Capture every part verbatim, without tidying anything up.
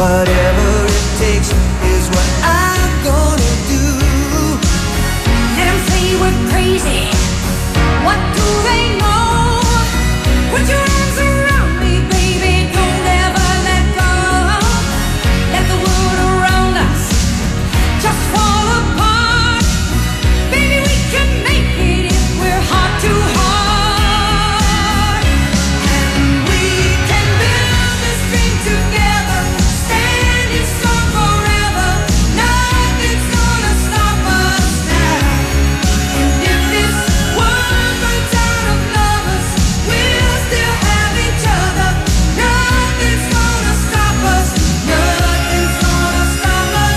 Whatever it takes is what I'm gonna do. Let them say we're crazy. What do they know? Put your arms around me, baby. Don't ever let go. Let the world around us just fall apart. Baby, we can make it if we're heart to heart. And we can build this dream together, standing strong forever. Nothing's gonna stop us now. And if this world runs out of lovers, we'll still have each other. Nothing's gonna stop us. Nothing's gonna stop us.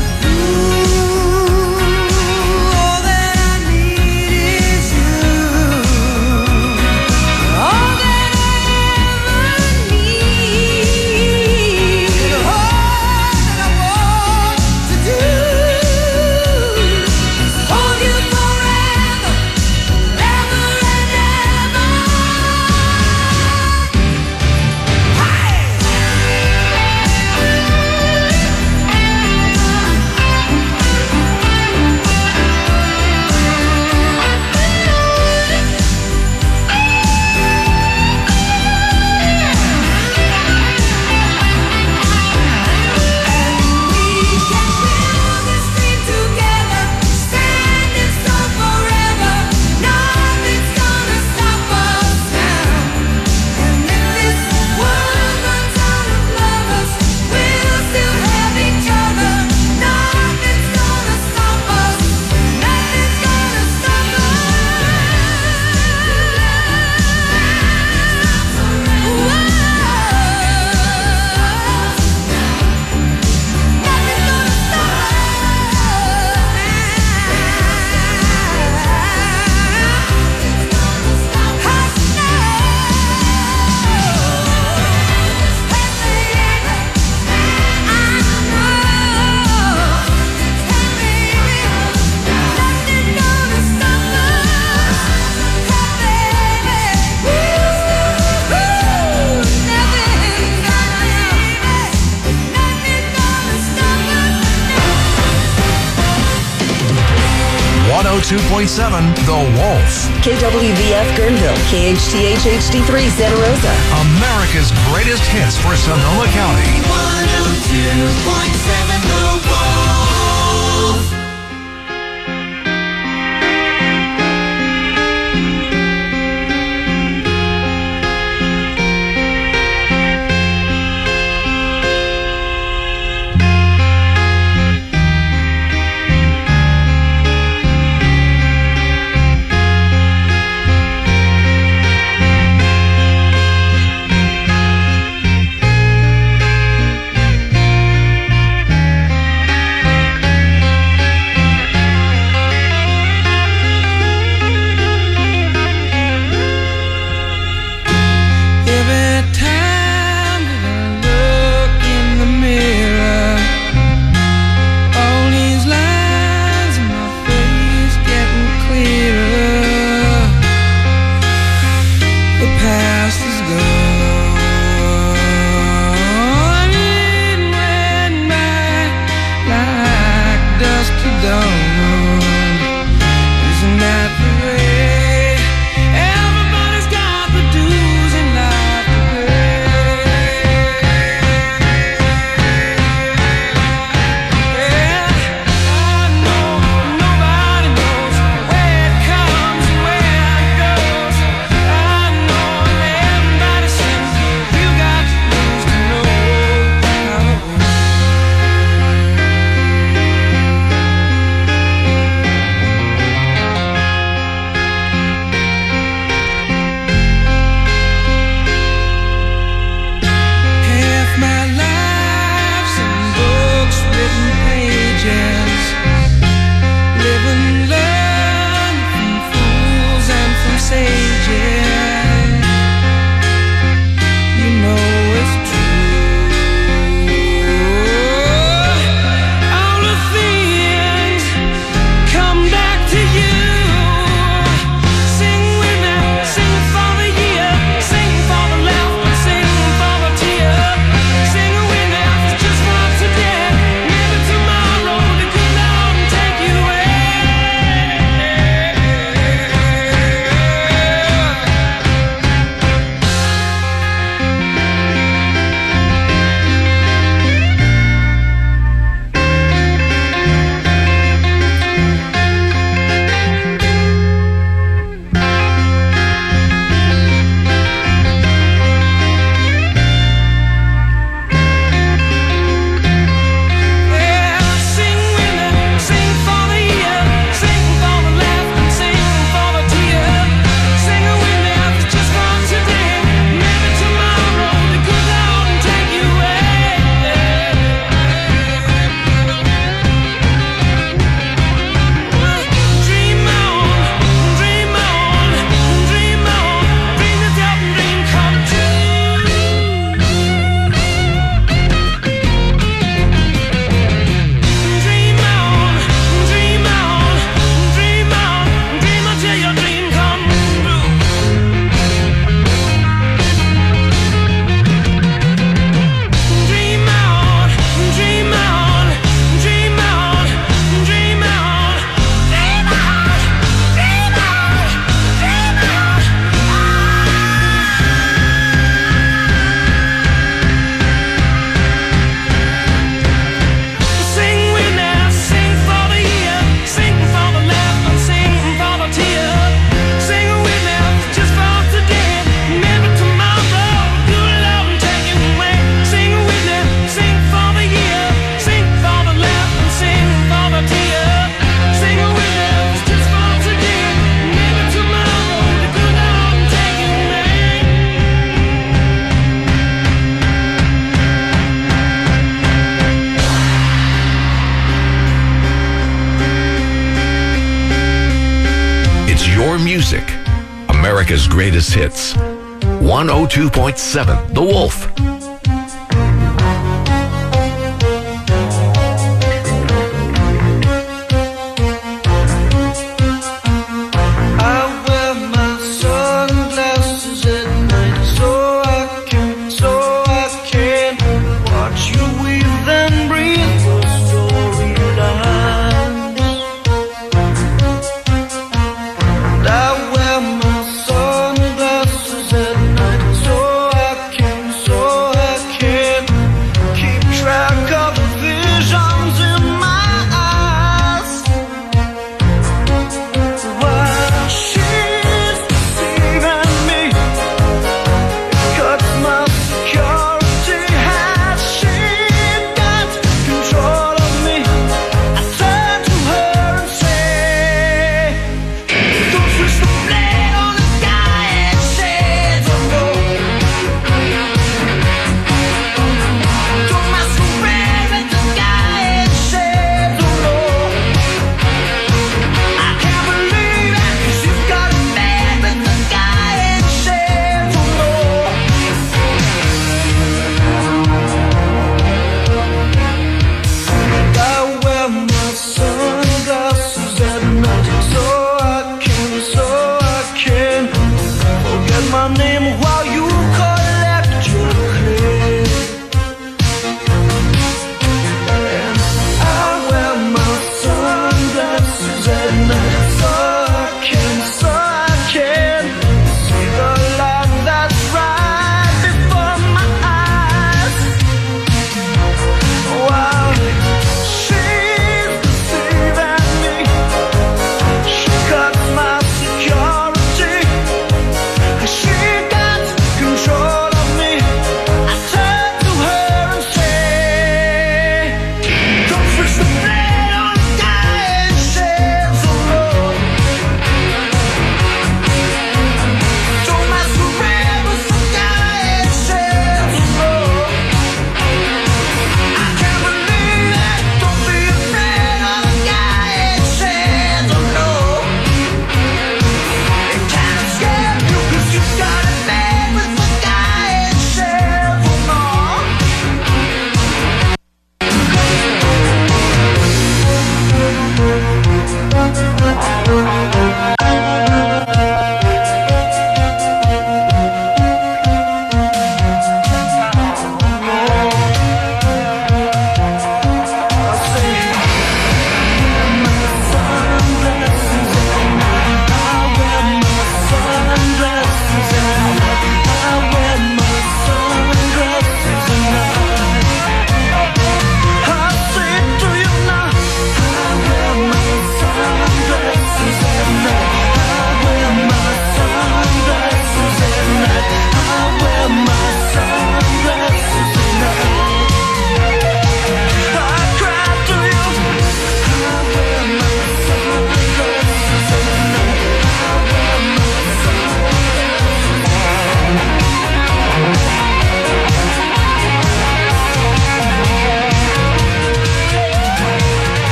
Ooh, all that I need is you. All that I ever need. And all that I want to do is hold you forever, ever and ever. one oh two point seven The Wolf. K W V F Guerneville, K H T H H D three Santa Rosa. America's greatest hits for Sonoma County. one oh two point seven The Wolf. music. America's greatest hits. one oh two point seven The Wolf.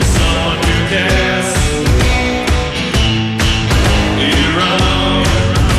Someone who cares. You run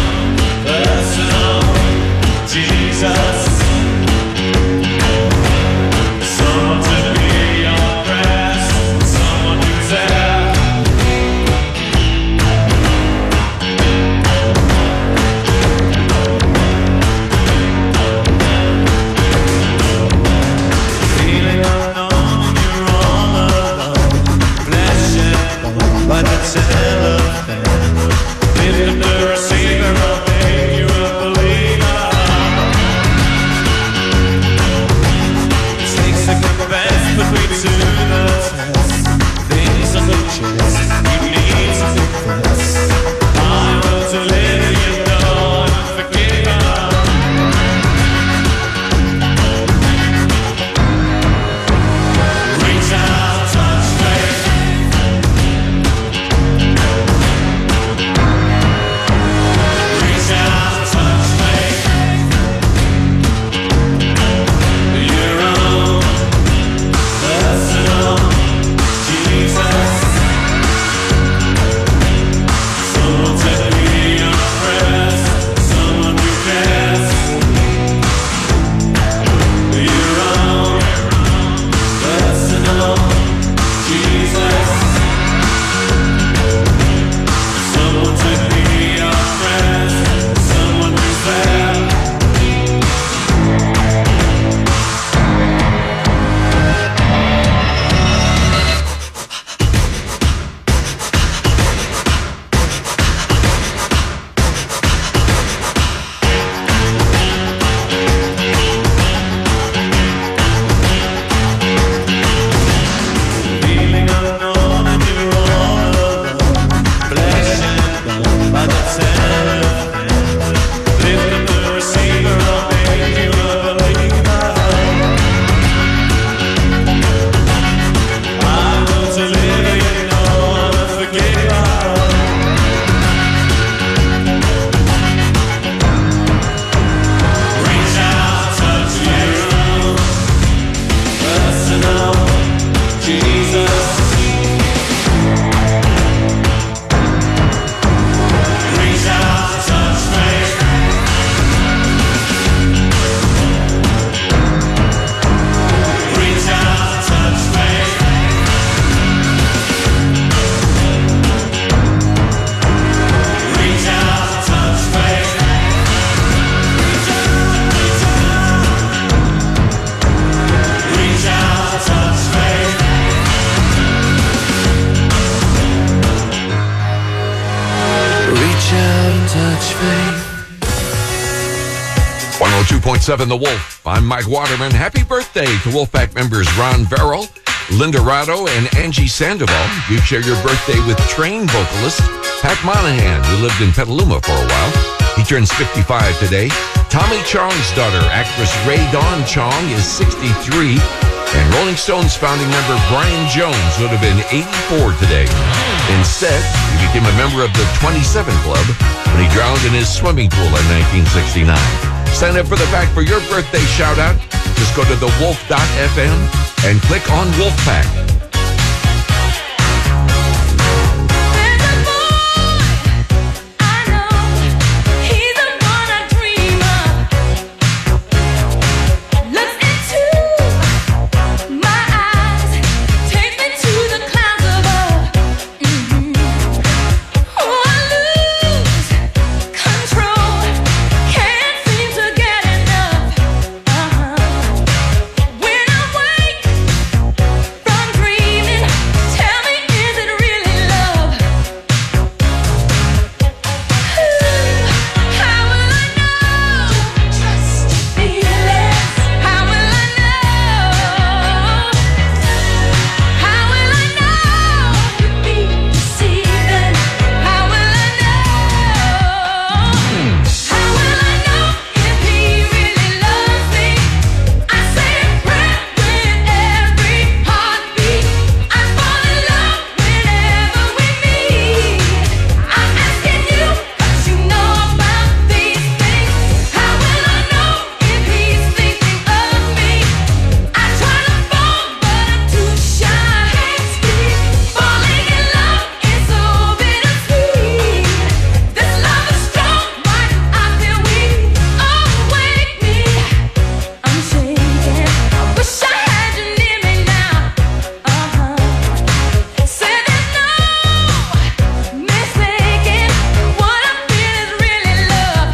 Reach out and touch faith. one oh two point seven The Wolf. I'm Mike Waterman. Happy birthday to Wolfpack members Ron Verrill, Linda Rado, and Angie Sandoval. You share your birthday with trained vocalist Pat Monahan, who lived in Petaluma for a while. He turns fifty-five today. Tommy Chong's daughter, actress Ray Dawn Chong, is sixty-three. And Rolling Stones founding member Brian Jones would have been eighty-four today. Instead, he became a member of the twenty-seven Club when he drowned in his swimming pool in nineteen sixty-nine. Sign up for the pack for your birthday shout-out. Just go to the wolf dot f m and click on Wolfpack. There's a boy I know, he's the one I dream of. Looks into my eyes, takes me to the clouds above. Mhm. Oh, I lose control, can't seem to get enough. Uh-huh. When I wake from dreaming, tell me, is it really love? How will I know? Just feel it. How will I know? How will I know? Could be deceiving. How will I know? How will I know if he really loves me? I say a prayer with every heartbeat. I fall in love whenever we meet. I'm asking you, 'cause you know about these things. How will I know if he's thinking of me? I try to fall, but I'm too shy. Falling in love is so bittersweet. This love is strong, why do I feel weak? Oh, wake me, I'm shaking. I wish I had you near me now. Uh-huh. Say there's no mistaking what I feel is really love.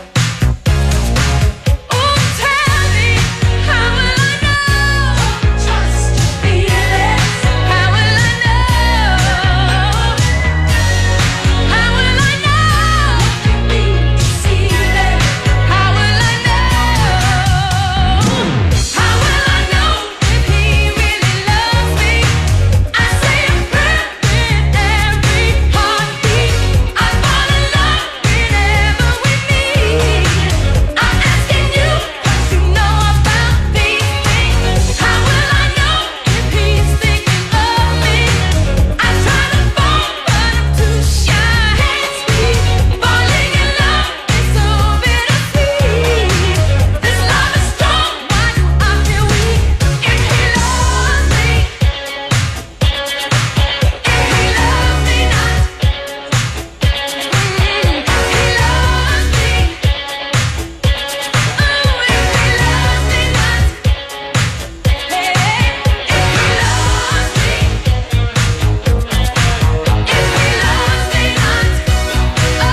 Oh, tell me, how will I know? Just feel it. How will I know? How will I know? Could be deceiving. How will I know? How will I know if he really loves me? I say a prayer with every heartbeat. I fall in love whenever we meet. I'm asking you, 'cause you know about these things. How will I know if he's thinking of me? I try to fall, but I'm too shy. Falling in love is so bittersweet. This love is strong, why do I feel weak? If he loves me, if he loves me not, if he loves me, oh, if he loves me not, hey, if he loves me, if he loves me not, oh,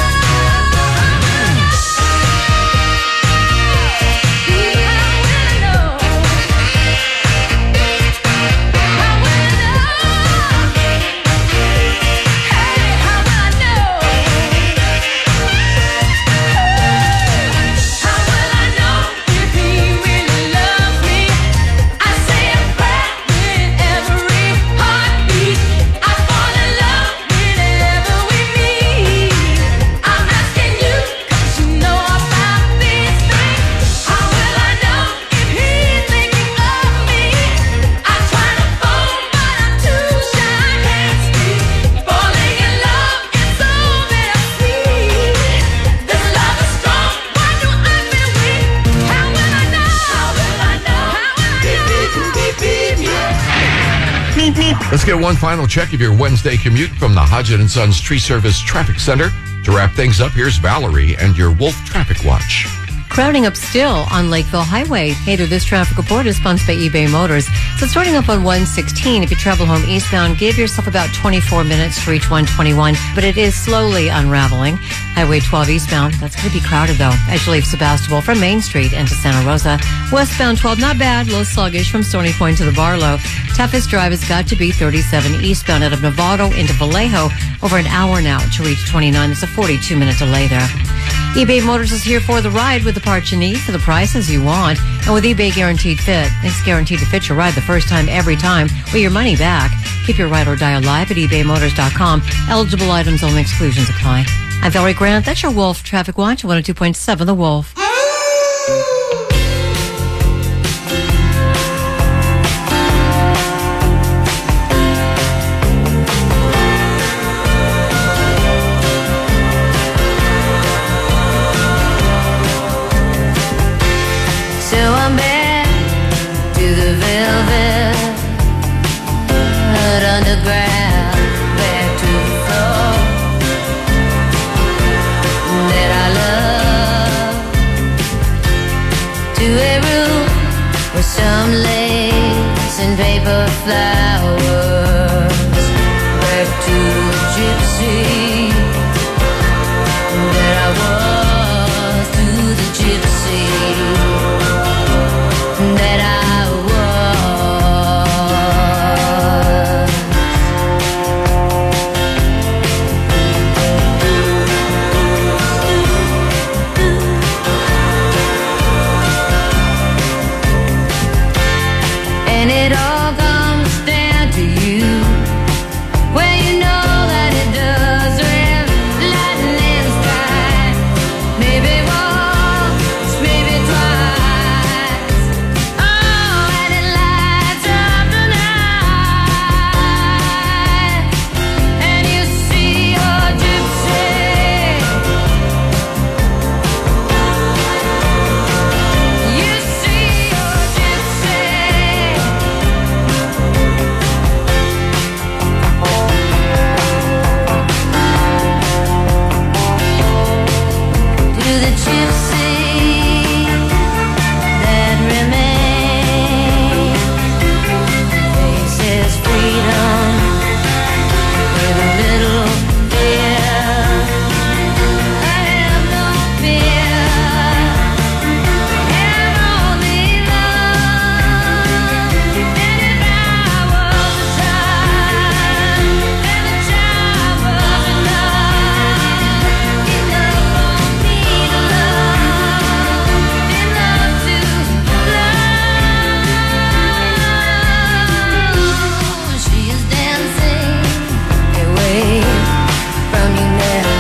Let's get one final check of your Wednesday commute from the Hodgett and Sons Tree Service Traffic Center. To wrap things up, here's Valerie and your Wolf Traffic Watch. Crowding up still on Lakeville Highway. Hey there, this traffic report is sponsored by eBay Motors. So starting up on one sixteen, if you travel home eastbound, give yourself about twenty-four minutes to reach one twenty-one, but it is slowly unraveling. Highway twelve eastbound, that's going to be crowded though, as you leave Sebastopol from Main Street into Santa Rosa. Westbound twelve, not bad, a little sluggish from Stony Point to the Barlow. Toughest drive has got to be thirty-seven eastbound out of Novato into Vallejo. Over an hour now to reach twenty-nine. There's a forty-two minute delay there. eBay Motors is here for the ride with the parts you need for the prices you want. And with eBay Guaranteed Fit, it's guaranteed to fit your ride the first time, every time, with your money back. Keep your ride or die alive at ebay motors dot com. Eligible items only, exclusions apply. I'm Valerie Grant. That's your Wolf Traffic Watch, one oh two point seven The Wolf. So I'm back to the velvet hut underground, back to the floor that I love, to a room with some lace and paper flowers, back to the gypsy that I was, to the gypsy that I was. And it all comes down to you. Well, you know that it does with lightning in the sky. Maybe once, maybe twice. Oh, and it lights up the night. And you see your gypsy. You see your gypsy. To the gypsy that remains, faces freedom with a little fear. I have no fear, have only love. And if I was a child, then the child was enough, enough for me to love, enough to love. She is dancing away from you now.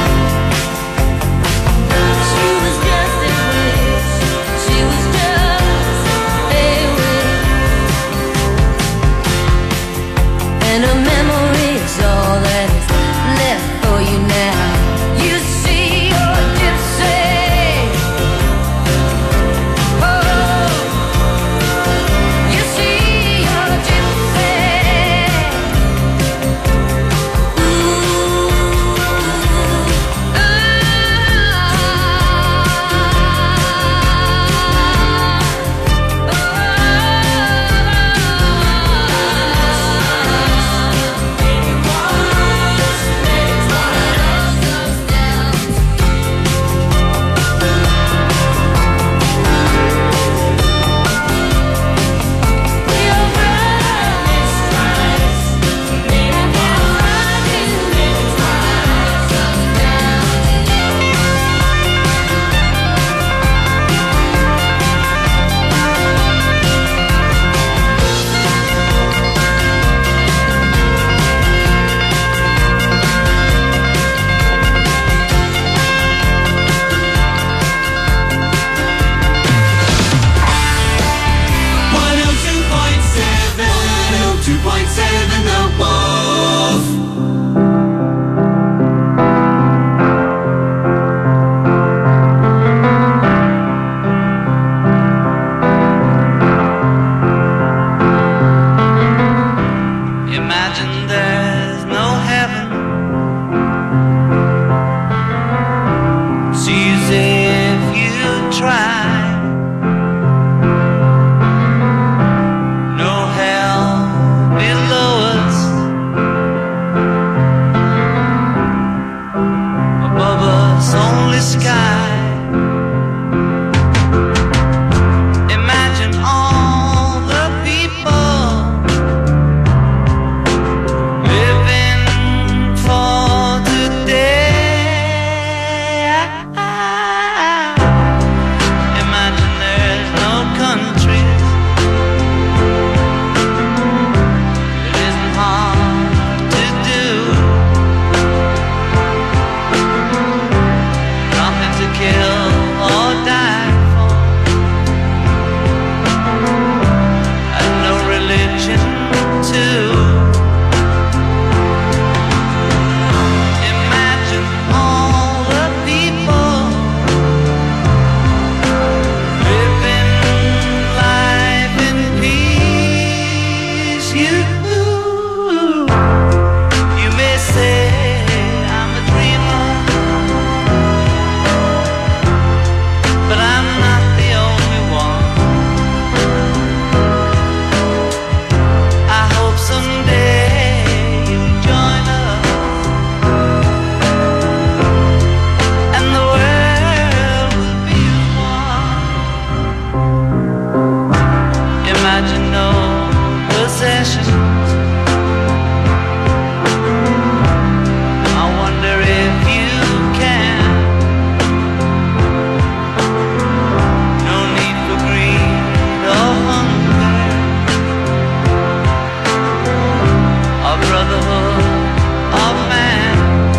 She was just a wish, she was just a wish, and a memory is all that is left for you now. You see your gypsy. Oh, you see your gypsy. one oh two point seven, one oh two point seven The Wolf. Imagine there's no heaven. See as if you try. sky. Imagine all the people living for today. Imagine there's no countries. It isn't hard to do. Nothing to kill or die for, and no religion too. Imagine all the people living life in peace. You, you may say I'm a dreamer, but I'm not the only one. I hope someday you'll join us, and the world will be as one. Imagine no possessions. I wonder if you can. No need for greed or hunger, or brotherhood of man.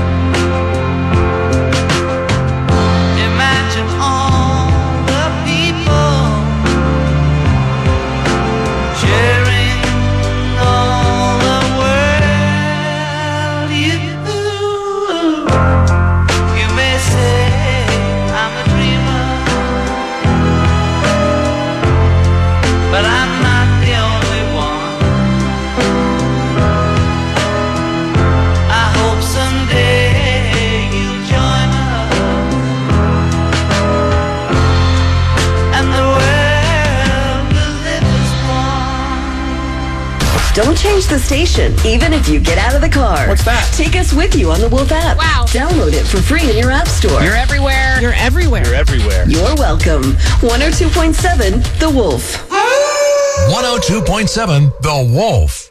Imagine all the people sharing all the world. You, you may say I'm a dreamer, but I'm not the only one. I hope someday you'll join us, and the world will live as one. Don't change the station, even if you get out of the car. What's that? Take us with you on the Wolf app. Wow. Download it for free in your app store. You're everywhere. You're everywhere. You're everywhere. You're welcome. one oh two point seven The Wolf. one oh two point seven The Wolf.